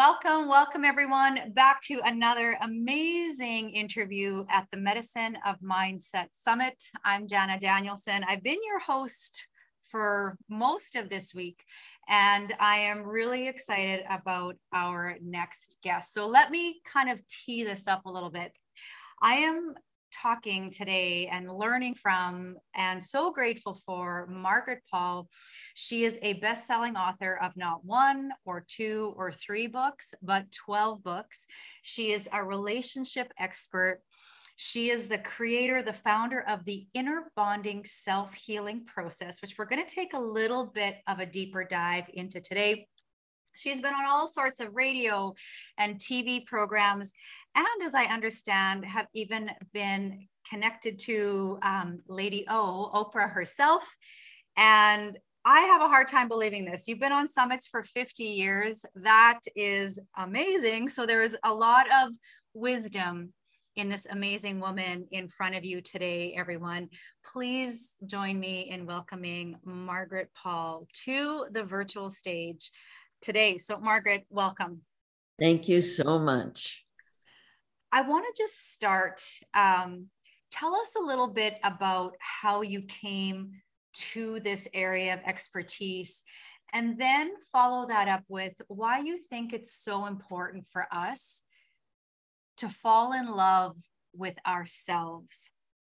Welcome everyone back to another amazing interview at the Medicine of Mindset Summit. I'm Jana Danielson. I've been your host for most of this week, and I am really excited about our next guest. So let me kind of tee this up a little bit. I am talking today and learning from and so grateful for Margaret Paul. She is a best-selling author of not one or two or three books, but 12 books. She is a relationship expert. She is the creator, the founder of the Inner Bonding Self-Healing Process, which we're going to take a little bit of a deeper dive into today. She's been on all sorts of radio and TV programs, and as I understand, have even been connected to Lady O, Oprah herself. And I have a hard time believing this. You've been on summits for 50 years. That is amazing. So there is a lot of wisdom in this amazing woman in front of you today, everyone. Please join me in welcoming Margaret Paul to the virtual stage today. So Margaret, welcome. Thank you so much. I want to just start. Tell us a little bit about how you came to this area of expertise, and then follow that up with why you think it's so important for us to fall in love with ourselves.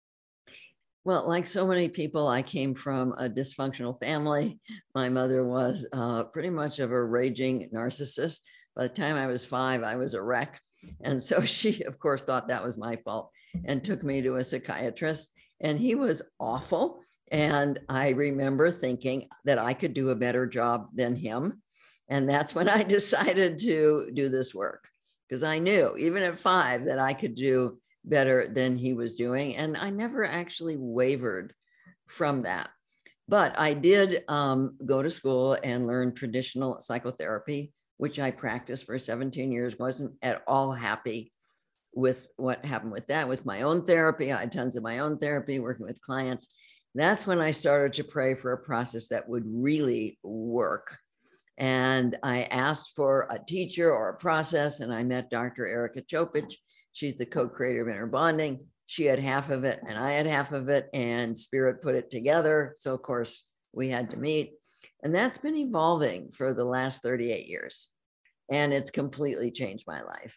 Well, like so many people, I came from a dysfunctional family. My mother was pretty much of a raging narcissist. By the time I was 5, I was a wreck. And so she, of course, thought that was my fault and took me to a psychiatrist. And he was awful. And I remember thinking that I could do a better job than him. And that's when I decided to do this work, because I knew, even at 5, that I could do better than he was doing. And I never actually wavered from that. But I did go to school and learn traditional psychotherapy, which I practiced for 17 years. Wasn't at all happy with what happened with that. With my own therapy, I had tons of my own therapy working with clients. That's when I started to pray for a process that would really work. And I asked for a teacher or a process, and I met Dr. Erica Chopich. She's the co-creator of Inner Bonding. She had half of it and I had half of it, and Spirit put it together. So of course we had to meet, and that's been evolving for the last 38 years. And it's completely changed my life.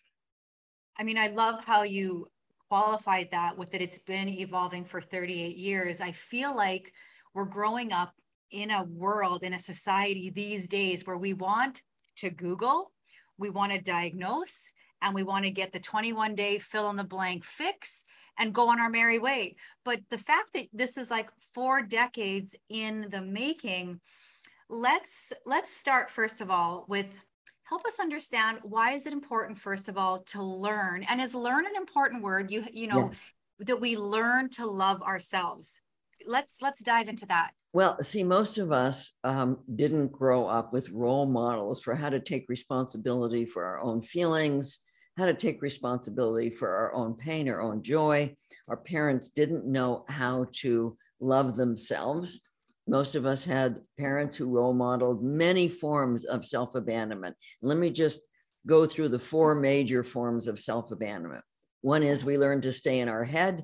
I mean, I love how you qualified that with that it's been evolving for 38 years. I feel like we're growing up in a world, in a society these days where we want to Google, we want to diagnose, and we want to get the 21-day fill in the blank fix and go on our merry way. But the fact that this is like 4 decades in the making, let's start first of all with, help us understand, why is it important, first of all, to learn? And is learn an important word? You know, yeah, that we learn to love ourselves. Let's dive into that. Well, see, most of us didn't grow up with role models for how to take responsibility for our own feelings, how to take responsibility for our own pain, our own joy. Our parents didn't know how to love themselves. Most of us had parents who role modeled many forms of self-abandonment. Let me just go through the 4 major forms of self-abandonment. One is we learned to stay in our head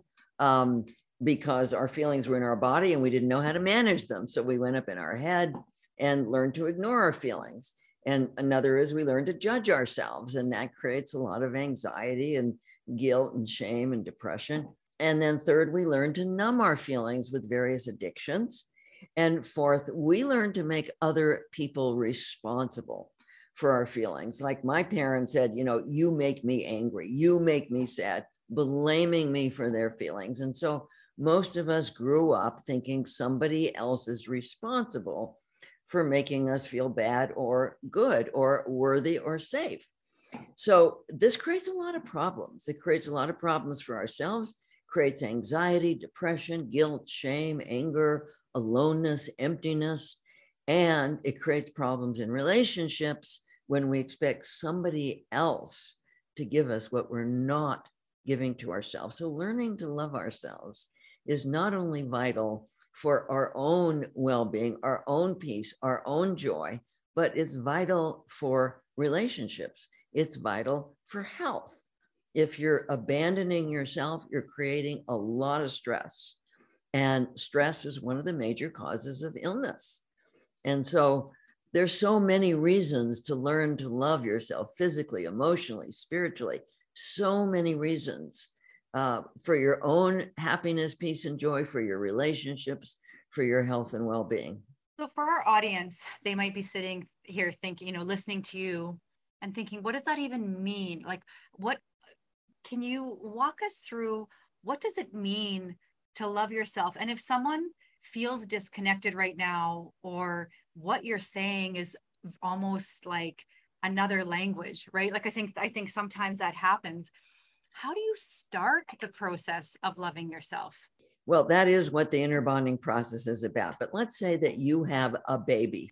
because our feelings were in our body and we didn't know how to manage them. So we went up in our head and learned to ignore our feelings. And another is we learn to judge ourselves, and that creates a lot of anxiety and guilt and shame and depression. And then third, we learn to numb our feelings with various addictions. And fourth, we learn to make other people responsible for our feelings. Like my parents said, you know, you make me angry, you make me sad, blaming me for their feelings. And so most of us grew up thinking somebody else is responsible for making us feel bad or good or worthy or safe. So this creates a lot of problems. It creates a lot of problems for ourselves, creates anxiety, depression, guilt, shame, anger, aloneness, emptiness, and it creates problems in relationships when we expect somebody else to give us what we're not giving to ourselves. So learning to love ourselves is not only vital for our own well-being, our own peace, our own joy, but it's vital for relationships. it's vital for health. If you're abandoning yourself, you're creating a lot of stress. And stress is one of the major causes of illness. And so there's so many reasons to learn to love yourself physically, emotionally, spiritually, so many reasons for your own happiness, peace, and joy, for your relationships, for your health and well-being. So for our audience, they might be sitting here thinking, listening to you and thinking, what does that even mean? Like, what can you walk us through? What does it mean to love yourself? And if someone feels disconnected right now, or what you're saying is almost like another language, right? Like I think sometimes that happens. How do you start the process of loving yourself? Well, that is what the inner bonding process is about. But let's say that you have a baby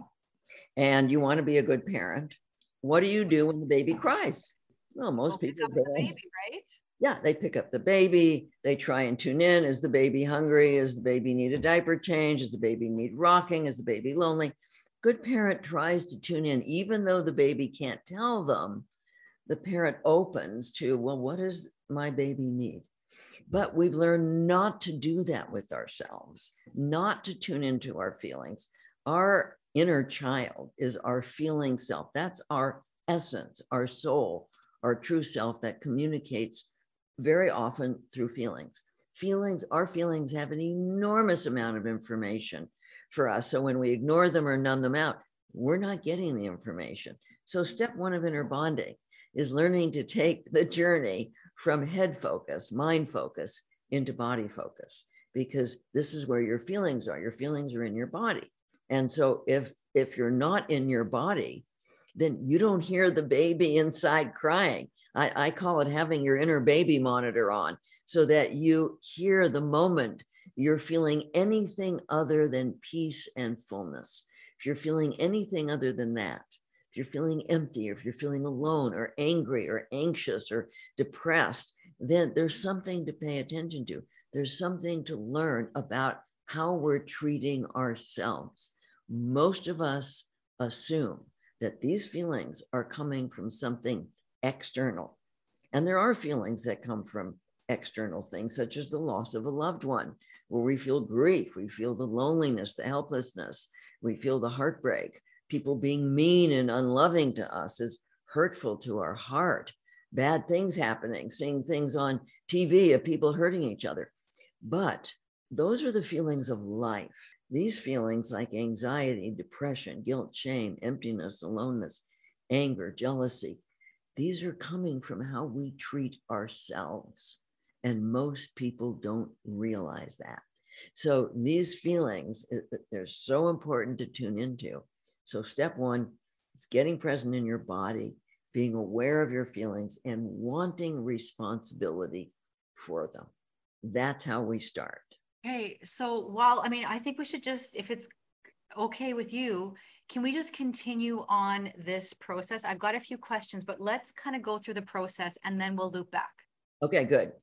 and you want to be a good parent. What do you do when the baby cries? Well, most people pick up the baby, right? Yeah, they pick up the baby. They try and tune in. Is the baby hungry? Does the baby need a diaper change? Does the baby need rocking? Is the baby lonely? Good parent tries to tune in, even though the baby can't tell them. The parent opens to, well, what does my baby need? But we've learned not to do that with ourselves, not to tune into our feelings. Our inner child is our feeling self. That's our essence, our soul, our true self that communicates very often through feelings. Our feelings have an enormous amount of information for us. So when we ignore them or numb them out, we're not getting the information. So step one of inner bonding is learning to take the journey from head focus, mind focus, into body focus, because this is where your feelings are. Your feelings are in your body. And so if you're not in your body, then you don't hear the baby inside crying. I call it having your inner baby monitor on, so that you hear the moment you're feeling anything other than peace and fullness. If you're feeling anything other than that, if you're feeling empty, or if you're feeling alone or angry or anxious or depressed, then there's something to pay attention to. There's something to learn about how we're treating ourselves. Most of us assume that these feelings are coming from something external. And there are feelings that come from external things, such as the loss of a loved one, where we feel grief, we feel the loneliness, the helplessness, we feel the heartbreak. People being mean and unloving to us is hurtful to our heart. Bad things happening, seeing things on TV of people hurting each other. But those are the feelings of life. These feelings like anxiety, depression, guilt, shame, emptiness, aloneness, anger, jealousy, these are coming from how we treat ourselves. And most people don't realize that. So these feelings, they're so important to tune into. So step one is getting present in your body, being aware of your feelings, and wanting responsibility for them. That's how we start. Okay, so I think we should just, if it's okay with you, can we just continue on this process? I've got a few questions, but let's kind of go through the process and then we'll loop back. Okay, good.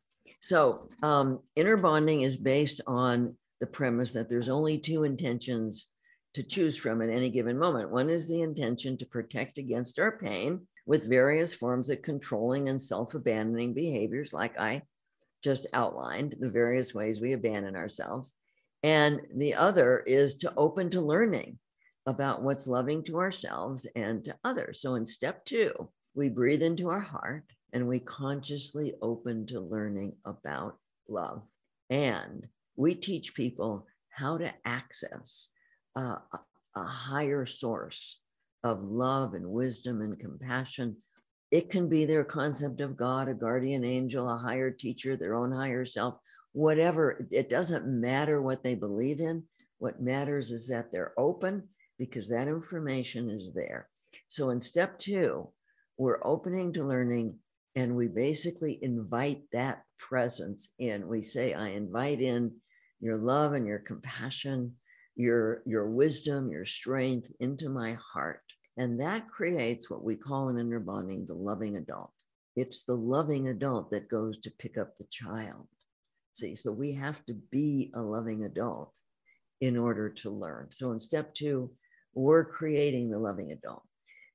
So inner bonding is based on the premise that there's only two intentions to choose from at any given moment. One is the intention to protect against our pain with various forms of controlling and self-abandoning behaviors, like I just outlined, the various ways we abandon ourselves. And the other is to open to learning about what's loving to ourselves and to others. So in step two, we breathe into our heart and we consciously open to learning about love. And we teach people how to access a higher source of love and wisdom and compassion. It can be their concept of God, a guardian angel, a higher teacher, their own higher self, whatever. It doesn't matter what they believe in. What matters is that they're open, because that information is there. So in step two, we're opening to learning, and we basically invite that presence in. We say, I invite in your love and your compassion, your wisdom, your strength into my heart. And that creates what we call in inner bonding the loving adult. It's the loving adult that goes to pick up the child. See, so we have to be a loving adult in order to learn. So in step two, we're creating the loving adult.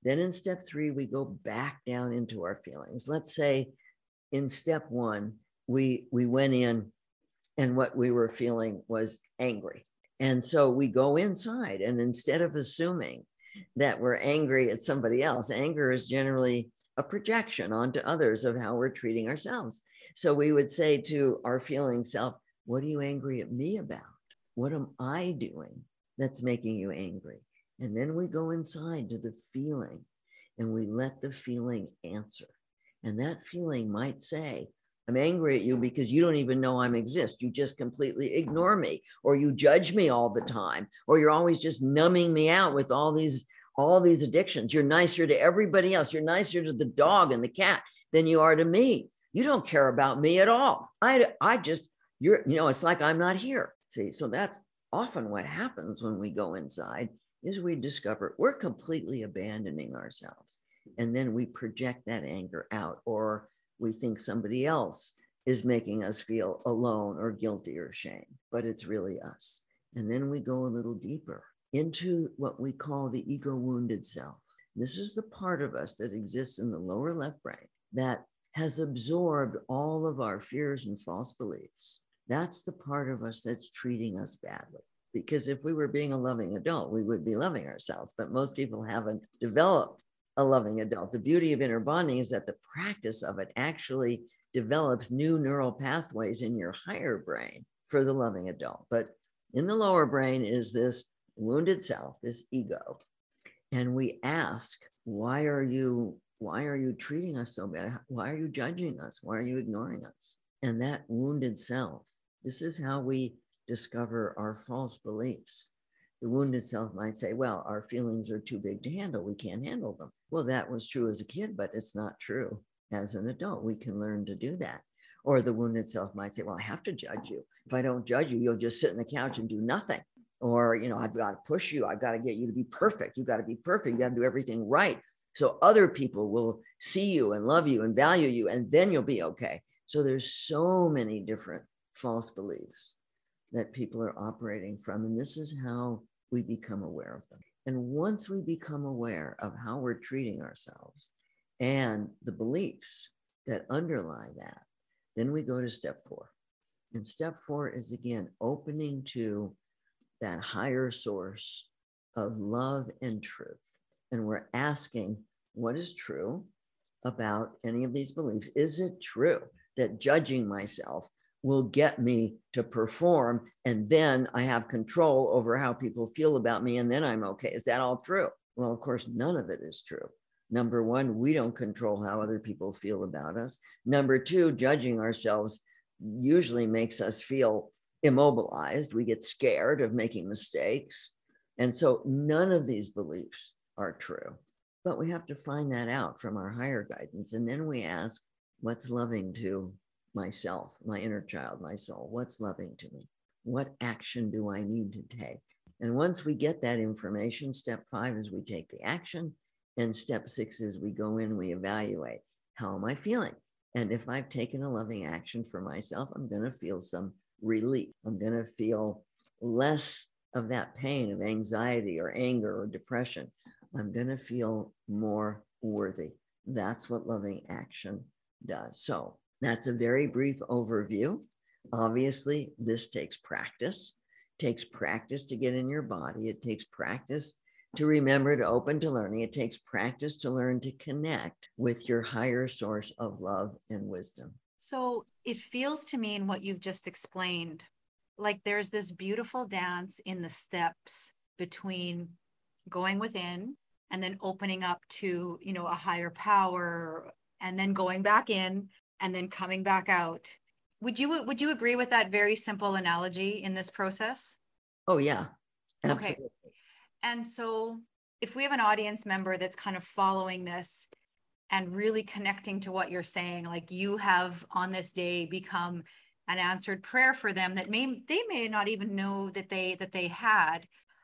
Then in step 3, we go back down into our feelings. Let's say in step 1, we went in and what we were feeling was angry. And so we go inside, and instead of assuming that we're angry at somebody else, anger is generally a projection onto others of how we're treating ourselves. So we would say to our feeling self, what are you angry at me about? What am I doing that's making you angry? And then we go inside to the feeling and we let the feeling answer. And that feeling might say, I'm angry at you because you don't even know I exist. You just completely ignore me, or you judge me all the time, or you're always just numbing me out with all these addictions. You're nicer to everybody else. You're nicer to the dog and the cat than you are to me. You don't care about me at all. I just, it's like I'm not here. See, so that's often what happens when we go inside is we discover we're completely abandoning ourselves. And then we project that anger out, or we think somebody else is making us feel alone or guilty or shame, but it's really us. And then we go a little deeper into what we call the ego wounded self. This is the part of us that exists in the lower left brain that has absorbed all of our fears and false beliefs. That's the part of us that's treating us badly. Because if we were being a loving adult, we would be loving ourselves. But most people haven't developed a loving adult. The beauty of inner bonding is that the practice of it actually develops new neural pathways in your higher brain for the loving adult. But in the lower brain is this wounded self, this ego. And we ask, why are you treating us so bad? Why are you judging us? Why are you ignoring us? And that wounded self, this is how we discover our false beliefs. The wounded self might say, well, our feelings are too big to handle. We can't handle them. Well, that was true as a kid, but it's not true as an adult. We can learn to do that. Or the wounded self might say, well, I have to judge you. If I don't judge you, you'll just sit on the couch and do nothing. Or, I've got to push you. I've got to get you to be perfect. You've got to be perfect. You got to do everything right. So other people will see you and love you and value you, and then you'll be okay. So there's so many different false beliefs that people are operating from. And this is how we become aware of them. And once we become aware of how we're treating ourselves and the beliefs that underlie that, then we go to step 4. And step 4 is, again, opening to that higher source of love and truth. And we're asking, what is true about any of these beliefs? Is it true that judging myself will get me to perform, and then I have control over how people feel about me, and then I'm okay? Is that all true? Well, of course, none of it is true. Number one, we don't control how other people feel about us. Number two, judging ourselves usually makes us feel immobilized. We get scared of making mistakes. And so none of these beliefs are true. But we have to find that out from our higher guidance. And then we ask, what's loving to myself, my inner child, my soul? What's loving to me? What action do I need to take? And once we get that information, step 5 is we take the action. And step 6 is we go in, we evaluate. How am I feeling? And if I've taken a loving action for myself, I'm going to feel some relief. I'm going to feel less of that pain of anxiety or anger or depression. I'm going to feel more worthy. That's what loving action does. So that's a very brief overview. Obviously, this takes practice. It takes practice to get in your body. It takes practice to remember to open to learning. It takes practice to learn to connect with your higher source of love and wisdom. So it feels to me in what you've just explained, like there's this beautiful dance in the steps between going within and then opening up to, a higher power, and then going back in and then coming back out. Would you agree with that very simple analogy in this process? Oh, yeah, absolutely. Okay. And so if we have an audience member that's kind of following this and really connecting to what you're saying, like you have on this day become an answered prayer for them that they may not even know that they had.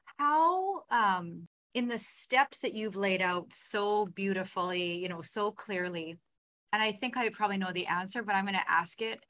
How in the steps that you've laid out so beautifully, so clearly, and I think I probably know the answer, but I'm going to ask it.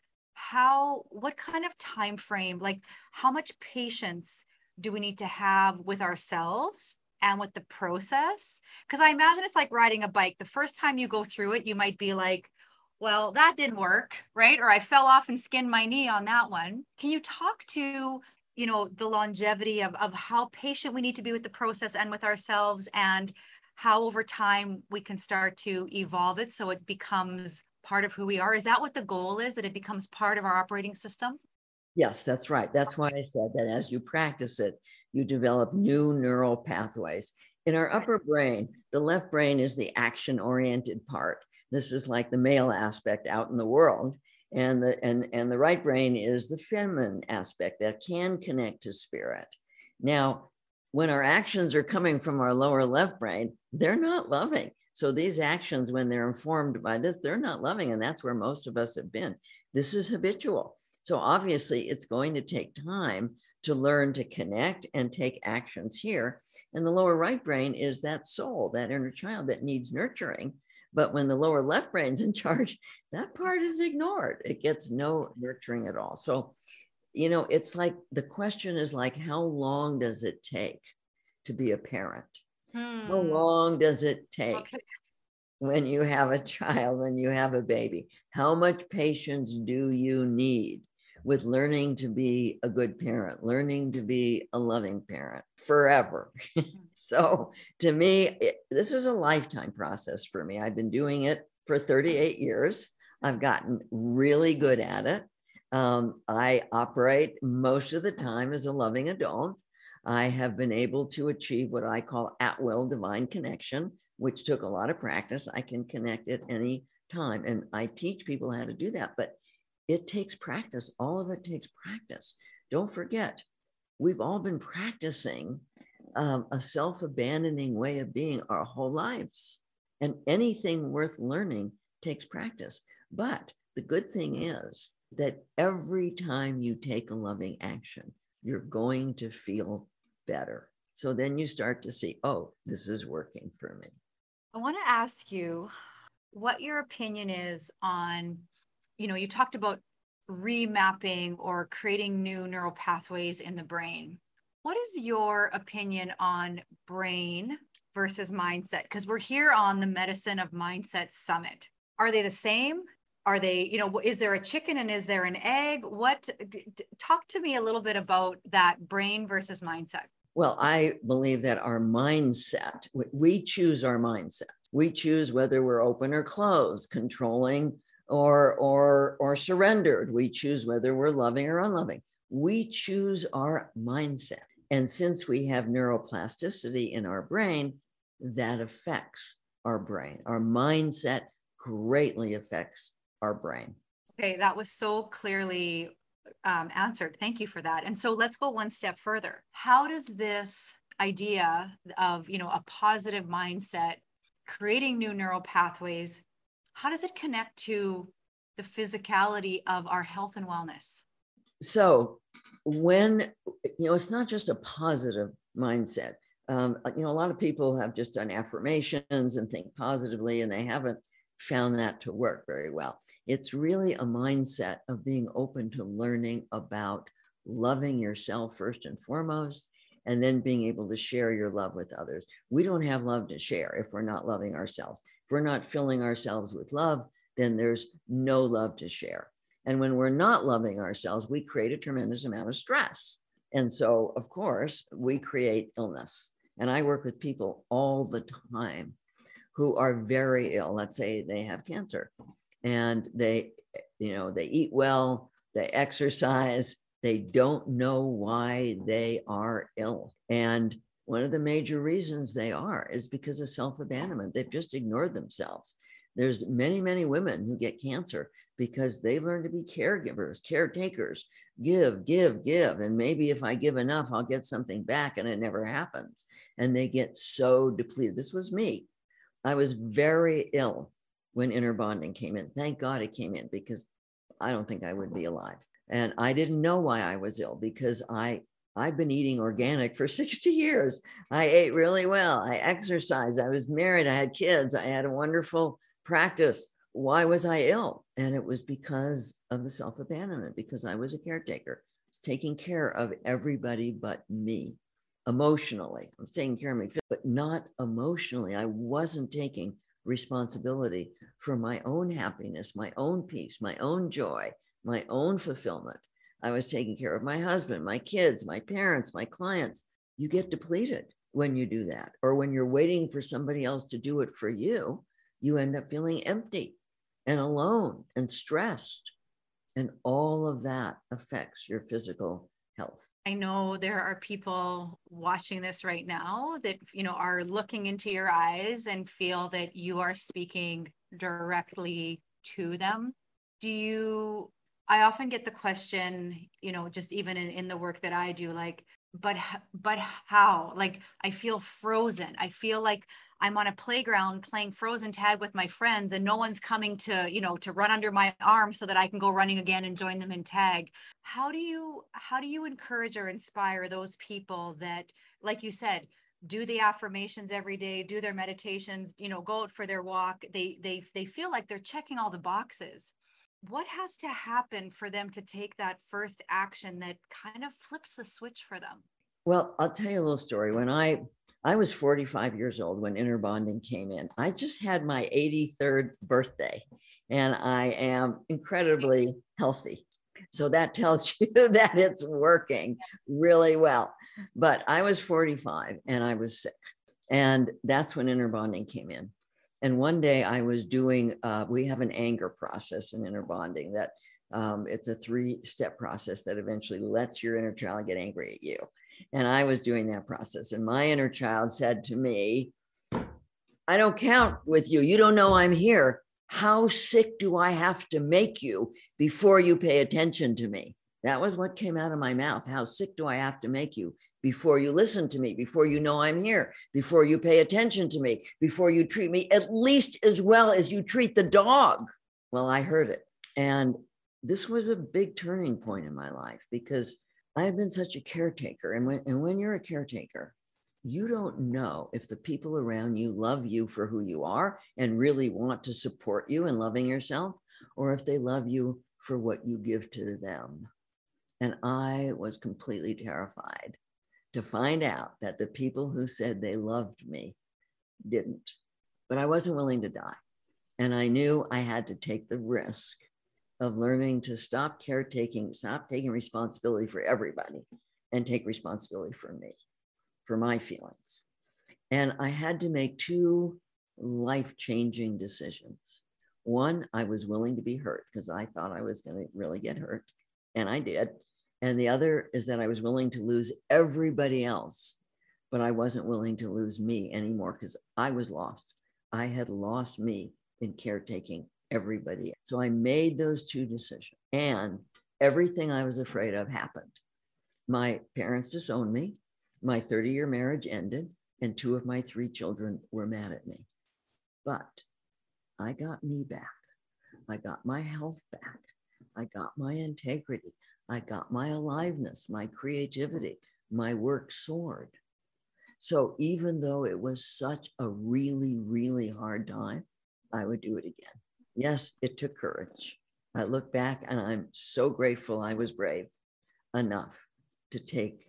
What kind of time frame, like how much patience do we need to have with ourselves and with the process? Because I imagine it's like riding a bike. The first time you go through it, you might be like, well, that didn't work, right? Or I fell off and skinned my knee on that one. Can you talk to, the longevity of how patient we need to be with the process and with ourselves, and how over time we can start to evolve it so it becomes part of who we are? Is that what the goal is, that it becomes part of our operating system? Yes, that's right. That's why I said that as you practice it, you develop new neural pathways. In our upper brain, the left brain is the action-oriented part. This is like the male aspect out in the world. And the right brain is the feminine aspect that can connect to spirit. Now, when our actions are coming from our lower left brain, they're not loving. So these actions, when they're informed by this, they're not loving. And that's where most of us have been. This is habitual. So obviously, it's going to take time to learn to connect and take actions here. And the lower right brain is that soul, that inner child that needs nurturing. But when the lower left brain's in charge, that part is ignored. It gets no nurturing at all. So, it's like the question is like, how long does it take to be a parent? How long does it take when you have a child, when you have a baby? How much patience do you need with learning to be a good parent, learning to be a loving parent forever? So to me, this is a lifetime process for me. I've been doing it for 38 years. I've gotten really good at it. I operate most of the time as a loving adult. I have been able to achieve what I call at-will divine connection, which took a lot of practice. I can connect at any time, and I teach people how to do that, but it takes practice. All of it takes practice. Don't forget, we've all been practicing a self-abandoning way of being our whole lives, and anything worth learning takes practice. But the good thing is that every time you take a loving action, you're going to feel better. So then you start to see, oh, this is working for me. I want to ask you what your opinion is on, you talked about remapping or creating new neural pathways in the brain. What is your opinion on brain versus mindset? Because we're here on the Medicine of Mindset Summit. Are they the same? Are they, is there a chicken and is there an egg? Talk to me a little bit about that brain versus mindset. Well, I believe that our mindset, we choose our mindset. We choose whether we're open or closed, controlling or surrendered. We choose whether we're loving or unloving. We choose our mindset. And since we have neuroplasticity in our brain, that affects our brain. Our mindset greatly affects our brain. Okay, that was so clearly answered. Thank you for that. And so let's go one step further. How does this idea of, a positive mindset, creating new neural pathways, how does it connect to the physicality of our health and wellness? So when, it's not just a positive mindset. A lot of people have just done affirmations and think positively, and they haven't found that to work very well. It's really a mindset of being open to learning about loving yourself first and foremost, and then being able to share your love with others. We don't have love to share if we're not loving ourselves. If we're not filling ourselves with love, then there's no love to share. And when we're not loving ourselves, we create a tremendous amount of stress. And so, of course, we create illness. And I work with people all the time who are very ill. Let's say they have cancer and they eat well, they exercise, they don't know why they are ill. And one of the major reasons they are is because of self-abandonment. They've just ignored themselves. There's many, many women who get cancer because they learn to be caregivers, caretakers, give. And maybe if I give enough, I'll get something back, and it never happens. And they get so depleted. This was me. I was very ill when inner bonding came in. Thank God it came in, because I don't think I would be alive. And I didn't know why I was ill, because I've been eating organic for 60 years. I ate really well. I exercised. I was married. I had kids. I had a wonderful practice. Why was I ill? And it was because of the self-abandonment, because I was a caretaker, taking care of everybody but me. emotionally. I'm taking care of me, but not emotionally. I wasn't taking responsibility for my own happiness, my own peace, my own joy, my own fulfillment. I was taking care of my husband, my kids, my parents, my clients. You get depleted when you do that, or when you're waiting for somebody else to do it for you, you end up feeling empty and alone and stressed. And all of that affects your physical health. I know there are people watching this right now that, are looking into your eyes and feel that you are speaking directly to them. I often get the question, just even in the work that I do, like, but how? Like, I feel frozen. I feel like I'm on a playground playing frozen tag with my friends and no one's coming to run under my arm so that I can go running again and join them in tag. How do you encourage or inspire those people that, like you said, do the affirmations every day, do their meditations, go out for their walk. They feel like they're checking all the boxes. What has to happen for them to take that first action that kind of flips the switch for them? Well, I'll tell you a little story. When I was 45 years old when inner bonding came in. I just had my 83rd birthday and I am incredibly healthy. So that tells you that it's working really well. But I was 45 and I was sick. And that's when inner bonding came in. And one day I was doing, we have an anger process in inner bonding that it's a 3-step process that eventually lets your inner child get angry at you. And I was doing that process. And my inner child said to me, I don't count with you. You don't know I'm here. How sick do I have to make you before you pay attention to me? That was what came out of my mouth. How sick do I have to make you before you listen to me, before you know I'm here, before you pay attention to me, before you treat me at least as well as you treat the dog? Well, I heard it. And this was a big turning point in my life because I have been such a caretaker. And when you're a caretaker, you don't know if the people around you love you for who you are and really want to support you in loving yourself, or if they love you for what you give to them. And I was completely terrified to find out that the people who said they loved me didn't. But I wasn't willing to die. And I knew I had to take the risk of learning to stop taking responsibility for everybody and take responsibility for me, for my feelings. And I had to make 2 life-changing decisions. One, I was willing to be hurt because I thought I was going to really get hurt, and I did. And the other is that I was willing to lose everybody else, but I wasn't willing to lose me anymore because I was lost. I had lost me in caretaking everybody. So I made those 2 decisions, and everything I was afraid of happened. My parents disowned me. My 30-year marriage ended, and 2 of my 3 children were mad at me. But I got me back. I got my health back. I got my integrity. I got my aliveness, my creativity. My work soared. So even though it was such a really, really hard time, I would do it again. Yes, it took courage. I look back and I'm so grateful I was brave enough to take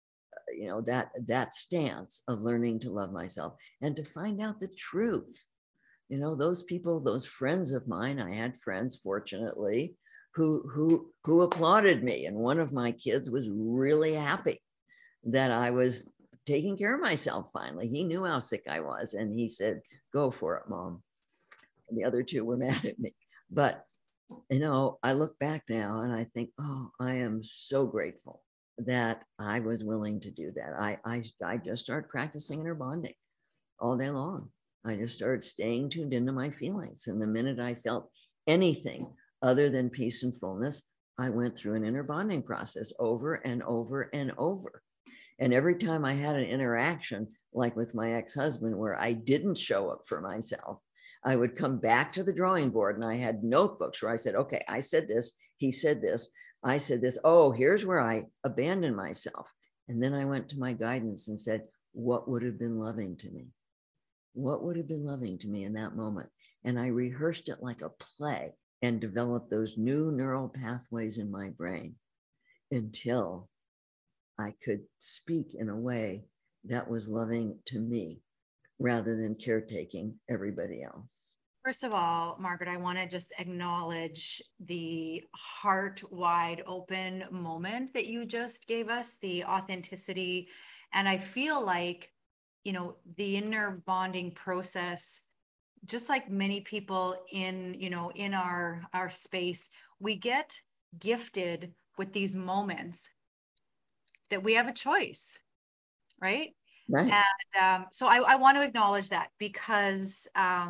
that stance of learning to love myself and to find out the truth. Those people, those friends of mine, I had friends, fortunately, who applauded me. And one of my kids was really happy that I was taking care of myself finally. He knew how sick I was. And he said, go for it, Mom. And the other 2 were mad at me. But, I look back now and I think, oh, I am so grateful that I was willing to do that. I just started practicing inner bonding all day long. I just started staying tuned into my feelings. And the minute I felt anything other than peace and fullness, I went through an inner bonding process over and over and over. And every time I had an interaction, like with my ex-husband, where I didn't show up for myself, I would come back to the drawing board and I had notebooks where I said, okay, I said this, he said this, I said this. Oh, here's where I abandoned myself. And then I went to my guidance and said, what would have been loving to me? What would have been loving to me in that moment? And I rehearsed it like a play and developed those new neural pathways in my brain until I could speak in a way that was loving to me rather than caretaking everybody else. First of all, Margaret, I want to just acknowledge the heart wide open moment that you just gave us, the authenticity. And I feel like, the inner bonding process, just like many people in our space, we get gifted with these moments that we have a choice, right? Right. And so I want to acknowledge that, because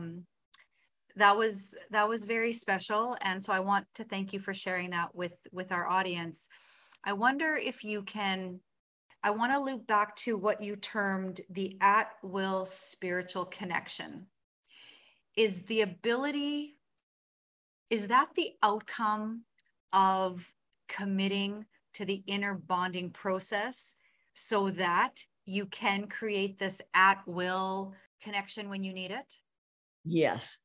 that was very special. And so I want to thank you for sharing that with our audience. I wonder if you can, I want to loop back to what you termed the at-will spiritual connection. Is the ability, is that the outcome of committing to the inner bonding process so that you can create this at-will connection when you need it? Yes.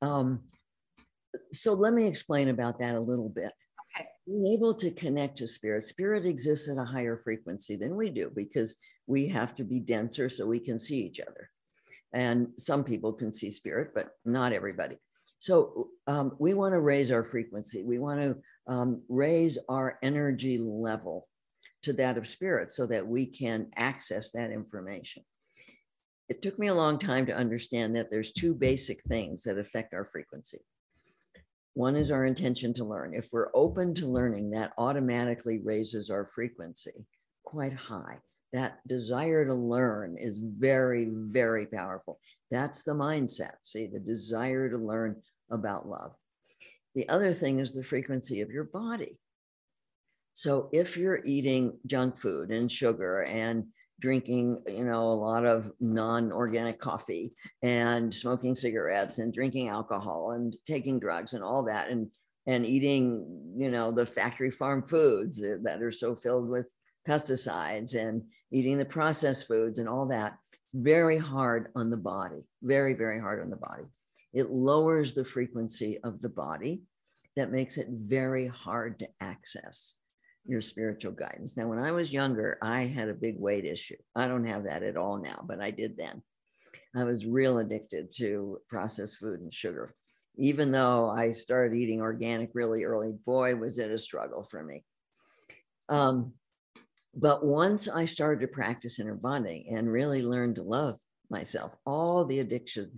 So let me explain about that a little bit. Okay. Being able to connect to spirit. Spirit exists at a higher frequency than we do because we have to be denser so we can see each other. And some people can see spirit, but not everybody. So we want to raise our frequency. We want to raise our energy level to that of spirit so that we can access that information. It took me a long time to understand that there's two basic things that affect our frequency. One is our intention to learn. If we're open to learning, that automatically raises our frequency quite high. That desire to learn is very, very powerful. That's the mindset. See, the desire to learn about love. The other thing is the frequency of your body. So if you're eating junk food and sugar and drinking, a lot of non-organic coffee and smoking cigarettes and drinking alcohol and taking drugs and all that, and eating, the factory farm foods that are so filled with pesticides, and eating the processed foods and all that, very hard on the body, very, very hard on the body. It lowers the frequency of the body. That makes it very hard to access your spiritual guidance. Now, when I was younger, I had a big weight issue. I don't have that at all now, but I did then. I was real addicted to processed food and sugar. Even though I started eating organic really early, boy, was it a struggle for me. But once I started to practice inner bonding and really learned to love myself, all the addictions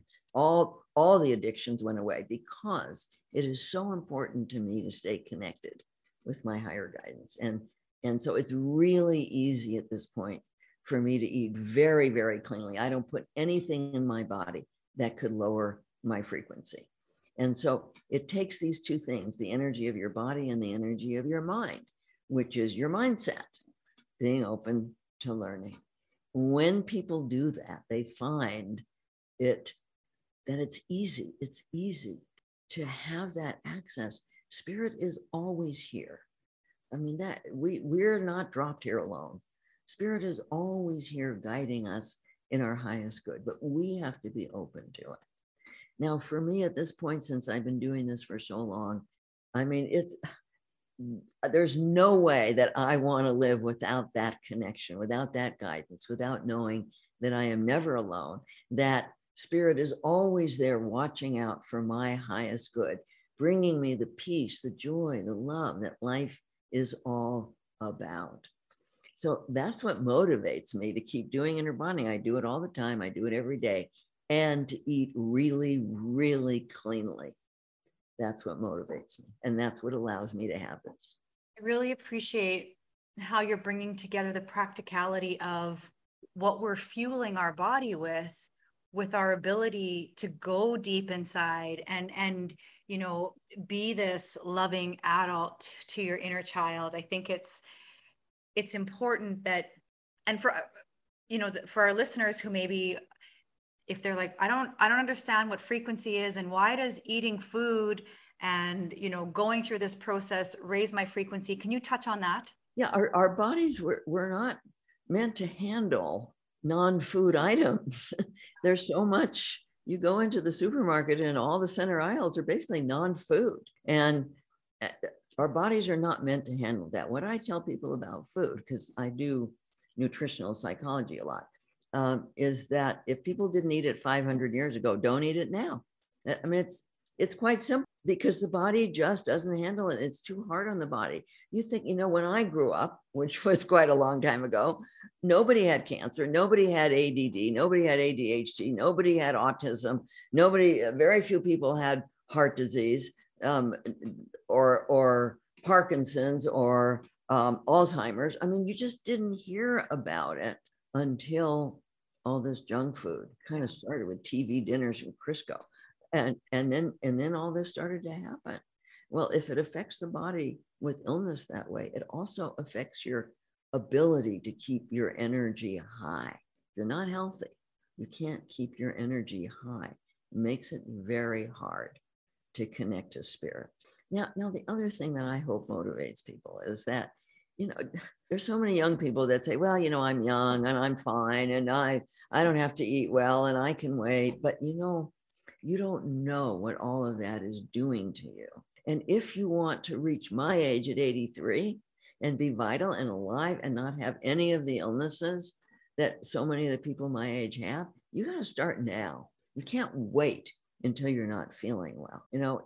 went away, because it is so important to me to stay connected with my higher guidance. And so it's really easy at this point for me to eat very, very cleanly. I don't put anything in my body that could lower my frequency. And so it takes these two things, the energy of your body and the energy of your mind, which is your mindset, being open to learning. When people do that, they find that it's easy. It's easy to have that access. Spirit is always here. I mean, that we're not dropped here alone. Spirit is always here guiding us in our highest good, but we have to be open to it. Now, for me at this point, since I've been doing this for so long, I mean, there's no way that I want to live without that connection, without that guidance, without knowing that I am never alone, that Spirit is always there watching out for my highest good, bringing me the peace, the joy, the love that life is all about. So that's what motivates me to keep doing inner bonding. I do it all the time. I do it every day, and to eat really, really cleanly. That's what motivates me. And that's what allows me to have this. I really appreciate how you're bringing together the practicality of what we're fueling our body with our ability to go deep inside and be this loving adult to your inner child. I think it's important that, and for our listeners who maybe, if they're like, I don't understand what frequency is, and why does eating food and going through this process raise my frequency? Can you touch on that? Yeah, our bodies were not meant to handle non-food items. There's so much. You go into the supermarket and all the center aisles are basically non-food, and our bodies are not meant to handle that. What I tell people about food, because I do nutritional psychology a lot, is that if people didn't eat it 500 years ago, don't eat it now. I mean, it's quite simple because the body just doesn't handle it. It's too hard on the body. You think, when I grew up, which was quite a long time ago, nobody had cancer, nobody had ADD, nobody had ADHD, nobody had autism, very few people had heart disease, or Parkinson's or Alzheimer's. I mean, you just didn't hear about it until all this junk food kind of started with TV dinners and Crisco. And then all this started to happen. Well, if it affects the body with illness that way, it also affects your ability to keep your energy high. If you're not healthy, you can't keep your energy high. It makes it very hard to connect to spirit. Now the other thing that I hope motivates people is that, there's so many young people that say, well, I'm young and I'm fine and I don't have to eat well and I can wait. But you don't know what all of that is doing to you. And if you want to reach my age at 83 and be vital and alive and not have any of the illnesses that so many of the people my age have, you got to start now. You can't wait until you're not feeling well.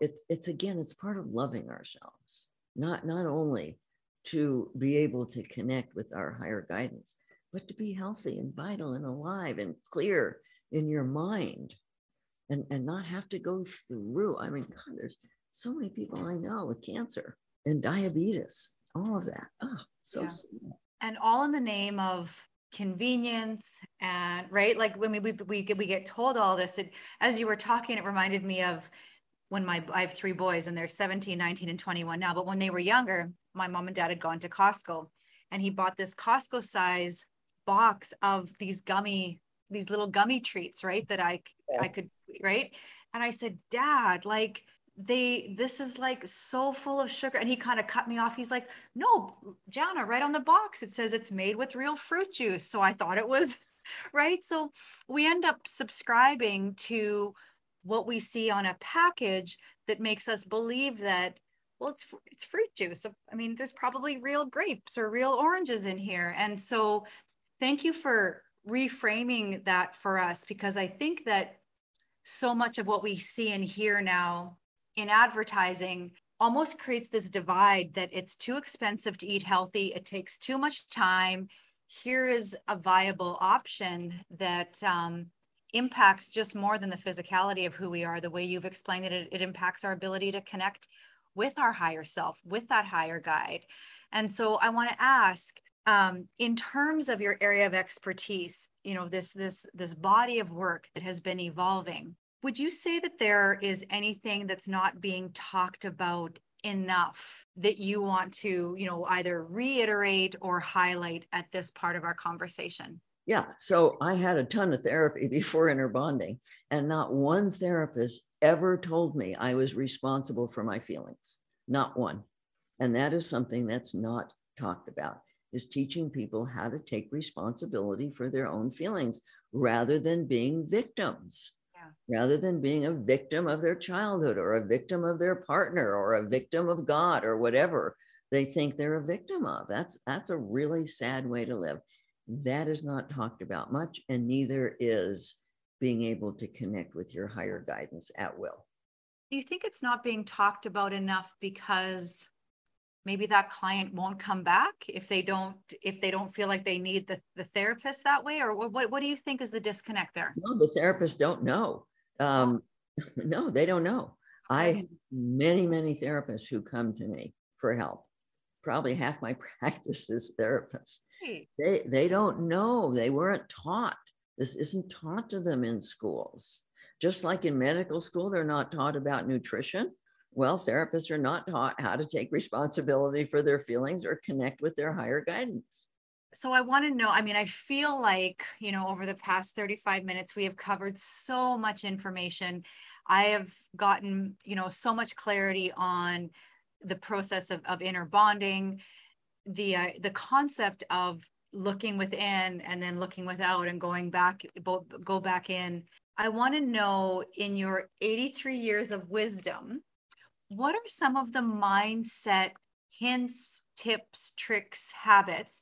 It's part of loving ourselves, not only to be able to connect with our higher guidance, but to be healthy and vital and alive and clear in your mind. And not have to go through. I mean, God, there's so many people I know with cancer and diabetes, all of that. Oh, so sad. And all in the name of convenience and right. Like when we get told all this, as you were talking, it reminded me of when I have 3 boys and they're 17, 19, and 21 now. But when they were younger, my mom and dad had gone to Costco and he bought this Costco size box of these little gummy treats, right? That I could, right. And I said, Dad, like this is like so full of sugar. And he kind of cut me off. He's like, no, Jana, right on the box, it says it's made with real fruit juice. So I thought it was right. So we end up subscribing to what we see on a package that makes us believe that, well, it's fruit juice. I mean, there's probably real grapes or real oranges in here. And so thank you for reframing that for us, because I think that so much of what we see and hear now in advertising almost creates this divide that it's too expensive to eat healthy. It takes too much time. Here is a viable option that impacts just more than the physicality of who we are. The way you've explained it, it impacts our ability to connect with our higher self, with that higher guide. And so I want to ask, in terms of your area of expertise, this body of work that has been evolving, would you say that there is anything that's not being talked about enough that you want to, either reiterate or highlight at this part of our conversation? Yeah. So I had a ton of therapy before inner bonding, and not one therapist ever told me I was responsible for my feelings. Not one. And that is something that's not talked about, is teaching people how to take responsibility for their own feelings rather than being victims, rather than being a victim of their childhood or a victim of their partner or a victim of God or whatever they think they're a victim of. That's a really sad way to live. That is not talked about much, and neither is being able to connect with your higher guidance at will. Do you think it's not being talked about enough because maybe that client won't come back if they don't feel like they need the therapist that way? Or what do you think is the disconnect there? No, the therapists don't know. No, they don't know. Okay. I have many therapists who come to me for help. Probably half my practice is therapists. They don't know. They weren't taught. This isn't taught to them in schools. Just like in medical school, they're not taught about nutrition. Well, therapists are not taught how to take responsibility for their feelings or connect with their higher guidance. So I want to know, I feel like, over the past 35 minutes, we have covered so much information. I have gotten, so much clarity on the process of inner bonding, the concept of looking within and then looking without and going back, go back in. I want to know, in your 83 years of wisdom, what are some of the mindset hints, tips, tricks, habits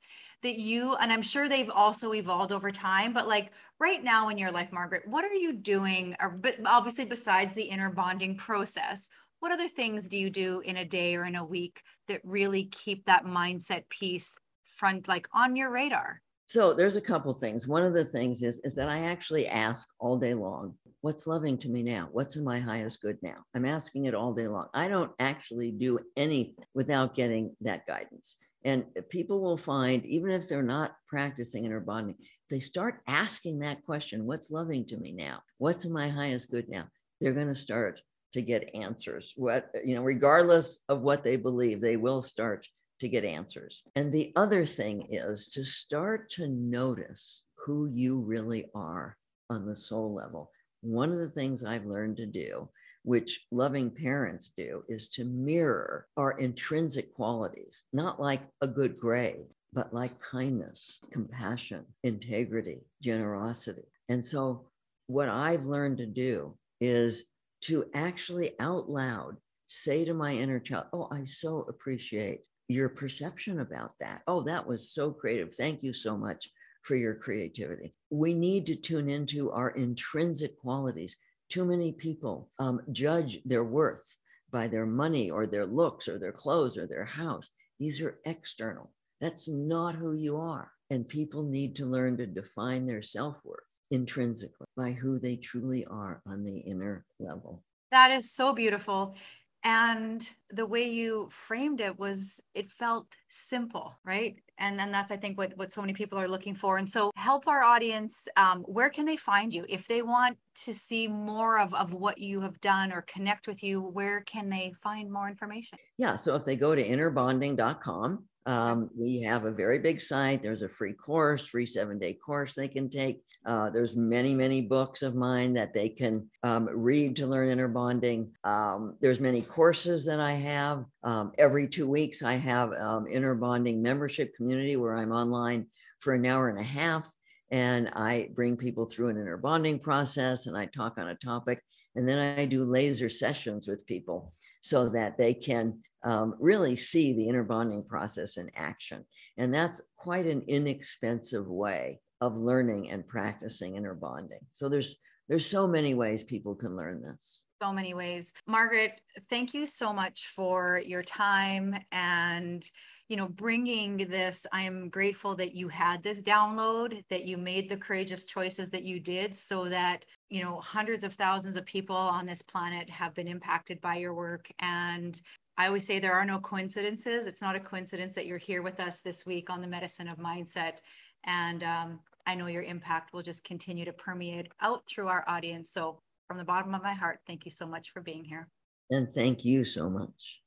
that you, and I'm sure they've also evolved over time, but like right now in your life, Margaret, what are you doing? Or, but obviously besides the inner bonding process, what other things do you do in a day or in a week that really keep that mindset piece front, like on your radar? So there's a couple things. One of the things is that I actually ask all day long, what's loving to me now? What's in my highest good now? I'm asking it all day long. I don't actually do anything without getting that guidance. And people will find, even if they're not practicing inner bonding, if they start asking that question, what's loving to me now? What's in my highest good now? They're going to start to get answers. Regardless of what they believe, they will start to get answers. And the other thing is to start to notice who you really are on the soul level. One of the things I've learned to do, which loving parents do, is to mirror our intrinsic qualities, not like a good grade, but like kindness, compassion, integrity, generosity. And so what I've learned to do is to actually out loud say to my inner child, oh, I so appreciate your perception about that. Oh, that was so creative. Thank you so much for your creativity. We need to tune into our intrinsic qualities. Too many people judge their worth by their money or their looks or their clothes or their house. These are external. That's not who you are. And people need to learn to define their self-worth intrinsically by who they truly are on the inner level. That is so beautiful. And the way you framed it it felt simple, right? And then that's, I think, what so many people are looking for. And so help our audience, where can they find you? If they want to see more of what you have done or connect with you, where can they find more information? Yeah, so if they go to innerbonding.com, we have a very big site. There's a free course, free 7-day course they can take. There's many, many books of mine that they can read to learn inner bonding. There's many courses that I have. Every 2 weeks, I have inner bonding membership community where I'm online for an hour and a half. And I bring people through an inner bonding process and I talk on a topic. And then I do laser sessions with people so that they can really see the inner bonding process in action. And that's quite an inexpensive way of learning and practicing inner bonding. So there's so many ways people can learn this. So many ways. Margaret, thank you so much for your time and, bringing this. I am grateful that you had this download, that you made the courageous choices that you did so that, hundreds of thousands of people on this planet have been impacted by your work. And I always say there are no coincidences. It's not a coincidence that you're here with us this week on the Medicine of Mindset. And I know your impact will just continue to permeate out through our audience. So from the bottom of my heart, thank you so much for being here. And thank you so much.